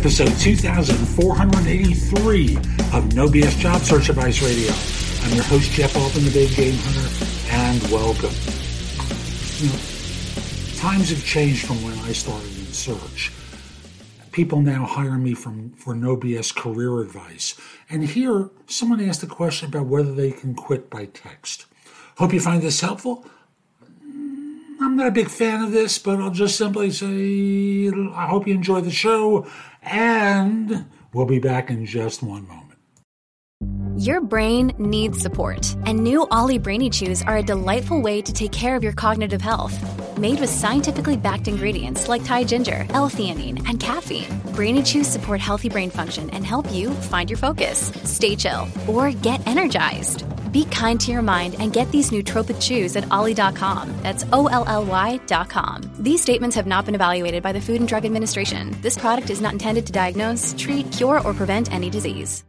episode 2483 of No BS Job Search Advice Radio. I'm your host, Jeff Altman, the Big Game Hunter, and welcome. Times have changed from when I started in search. People now hire me for No BS career advice. And here, someone asked a question about whether they can quit by text. Hope you find this helpful. I'm not a big fan of this, but I'll just simply say I hope you enjoy the show, and we'll be back in just one moment. Your brain needs support, and new Ollie Brainy Chews are a delightful way to take care of your cognitive health. Made with scientifically backed ingredients like Thai ginger, L-theanine, and caffeine, Brainy Chews support healthy brain function and help you find your focus, stay chill, or get energized. Be kind to your mind and get these nootropic chews at ollie.com. That's OLLY.com. These statements have not been evaluated by the Food and Drug Administration. This product is not intended to diagnose, treat, cure, or prevent any disease.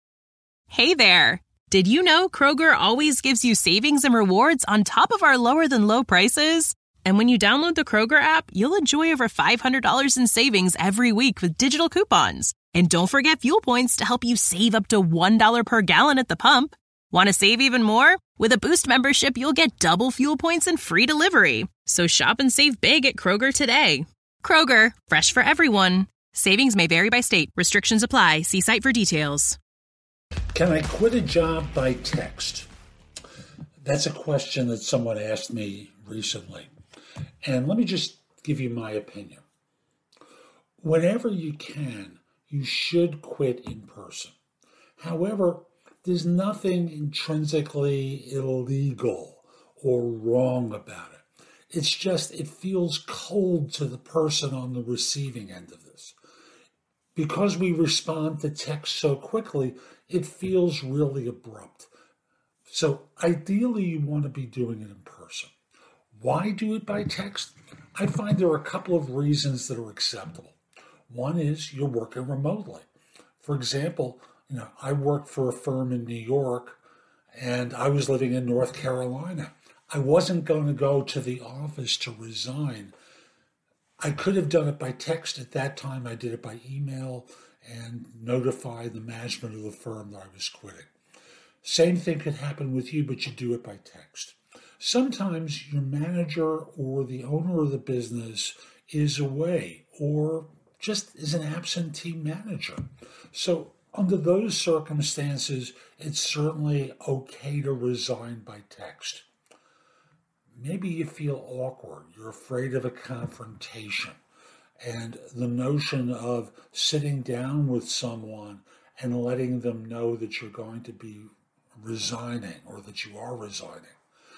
Hey there! Did you know Kroger always gives you savings and rewards on top of our lower-than-low prices? And when you download the Kroger app, you'll enjoy over $500 in savings every week with digital coupons. And don't forget fuel points to help you save up to $1 per gallon at the pump. Want to save even more? With a Boost membership, you'll get double fuel points and free delivery. So shop and save big at Kroger today. Kroger, fresh for everyone. Savings may vary by state. Restrictions apply. See site for details. Can I quit a job by text? That's a question that someone asked me recently. And let me just give you my opinion. Whenever you can, you should quit in person. However, there's nothing intrinsically illegal or wrong about it. It's just it feels cold to the person on the receiving end of this. Because we respond to text so quickly, it feels really abrupt. So ideally, you want to be doing it in person. Why do it by text? I find there are a couple of reasons that are acceptable. One is you're working remotely. For example, I worked for a firm in New York, and I was living in North Carolina. I wasn't going to go to the office to resign. I could have done it by text. At that time, I did it by email and notify the management of the firm that I was quitting. Same thing could happen with you, but you do it by text. Sometimes your manager or the owner of the business is away or just is an absentee manager. So under those circumstances, it's certainly okay to resign by text. Maybe you feel awkward, you're afraid of a confrontation, and the notion of sitting down with someone and letting them know that you're going to be resigning or that you are resigning,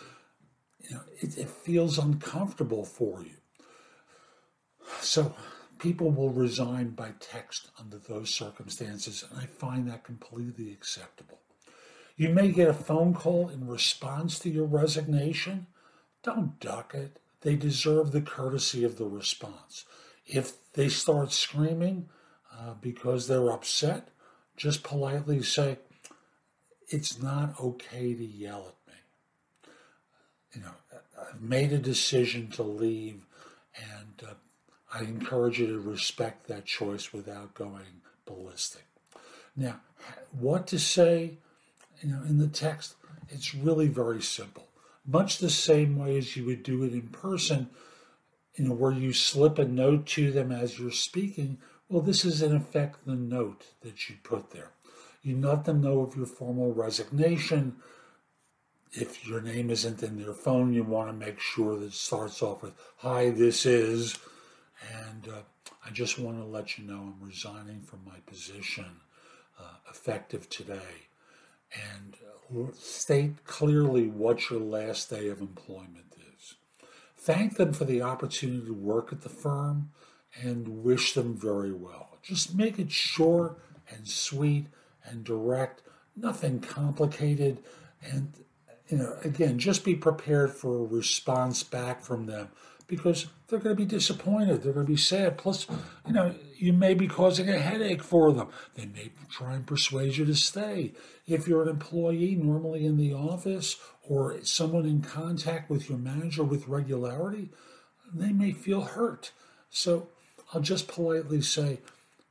it feels uncomfortable for you. So people will resign by text under those circumstances, and I find that completely acceptable. You may get a phone call in response to your resignation. Don't duck it. They deserve the courtesy of the response. If they start screaming because they're upset, just politely say, it's not okay to yell at me. I've made a decision to leave, and I encourage you to respect that choice without going ballistic. Now, what to say, in the text, it's really very simple. Much the same way as you would do it in person, where you slip a note to them as you're speaking. Well, this is in effect the note that you put there. You let them know of your formal resignation. If your name isn't in their phone, you want to make sure that it starts off with, "Hi, this is," and I just want to let you know I'm resigning from my position effective today. And state clearly what your last day of employment is. Thank them for the opportunity to work at the firm and wish them very well. Just make it short and sweet and direct, nothing complicated. And, again, just be prepared for a response back from them, because they're going to be disappointed. They're going to be sad. Plus, you may be causing a headache for them. They may try and persuade you to stay. If you're an employee normally in the office or someone in contact with your manager with regularity, they may feel hurt. So I'll just politely say,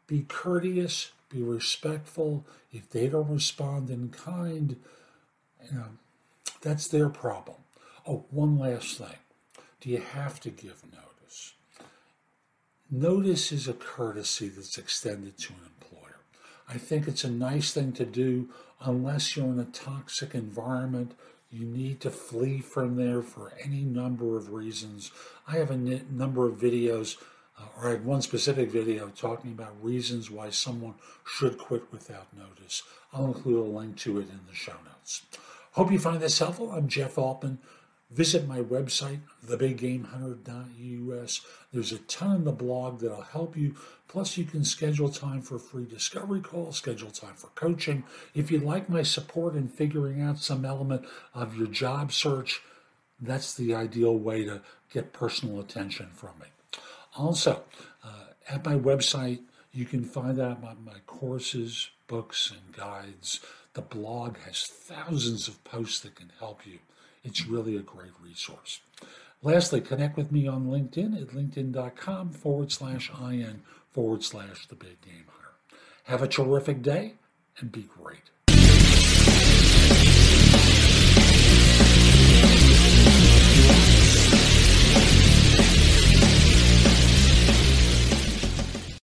Be courteous, be respectful. If they don't respond in kind, that's their problem. Oh, one last thing. Do you have to give notice? Notice is a courtesy that's extended to an employer. I think it's a nice thing to do unless you're in a toxic environment. You need to flee from there for any number of reasons. I have a number of videos, or I have one specific video talking about reasons why someone should quit without notice. I'll include a link to it in the show notes. Hope you find this helpful. I'm Jeff Altman. Visit my website, thebiggamehunter.us. There's a ton in the blog that'll help you. Plus, you can schedule time for free discovery calls, schedule time for coaching. If you'd like my support in figuring out some element of your job search, that's the ideal way to get personal attention from me. Also, at my website, you can find out about my courses, books, and guides. The blog has thousands of posts that can help you. It's really a great resource. Lastly, connect with me on LinkedIn at linkedin.com/IN/The Big Game Hunter. Have a terrific day and be great.